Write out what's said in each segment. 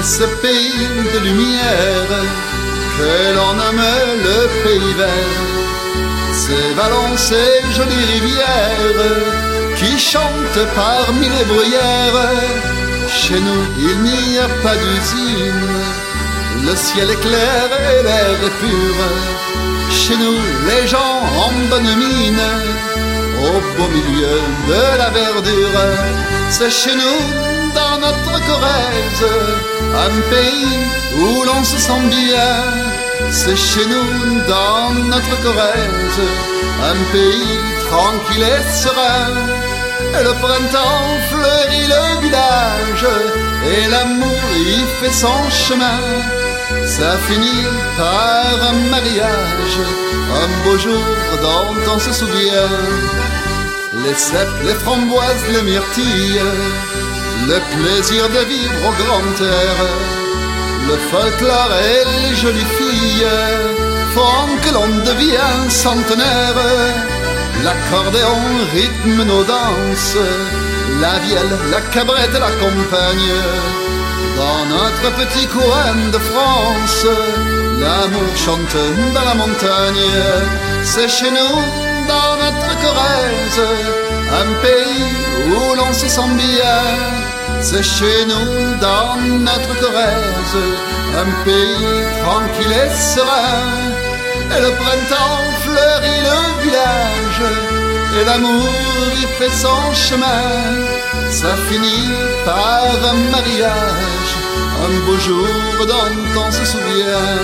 ce pays de lumière que l'on nomme le pays vert. Ces vallons, ces jolies rivières qui chantent parmi les bruyères. Chez nous, il n'y a pas d'usine, le ciel est clair et l'air est pur. Chez nous, les gens ont bonne mine, au beau milieu de la verdure. C'est chez nous, dans notre Corrèze, un pays où l'on se sent bien. C'est chez nous, dans notre Corrèze, un pays tranquille et serein. Et le printemps fleurit le village, et l'amour y fait son chemin. Ça finit par un mariage, un beau jour dont on se souvient. Les cèpes, les framboises, les myrtilles, le plaisir de vivre au grand air, le folklore et les jolies filles font que l'on devient centenaire. L'accordéon rythme nos danses, la vielle, la cabrette et la compagne. Dans notre petit coin de France, l'amour chante dans la montagne. C'est chez nous, dans notre Corrèze, un pays où l'on se sent bien. C'est chez nous, dans notre Corrèze, un pays tranquille et serein. Et le printemps fleurit le village, et l'amour y fait son chemin. Ça finit par un mariage, un beau jour dont on se souvient.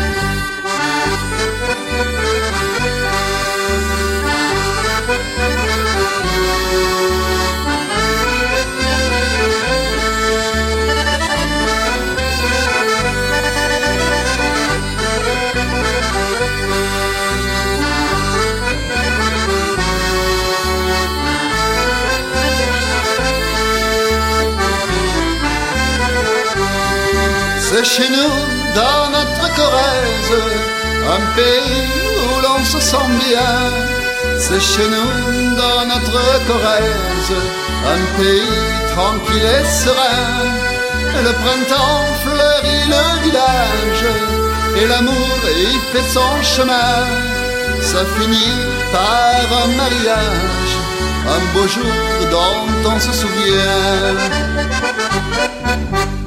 C'est chez nous, dans notre Corrèze, un pays où l'on se sent bien. C'est chez nous, dans notre Corrèze, un pays tranquille et serein. Et le printemps fleurit le village, et l'amour y fait son chemin. Ça finit par un mariage, un beau jour dont on se souvient.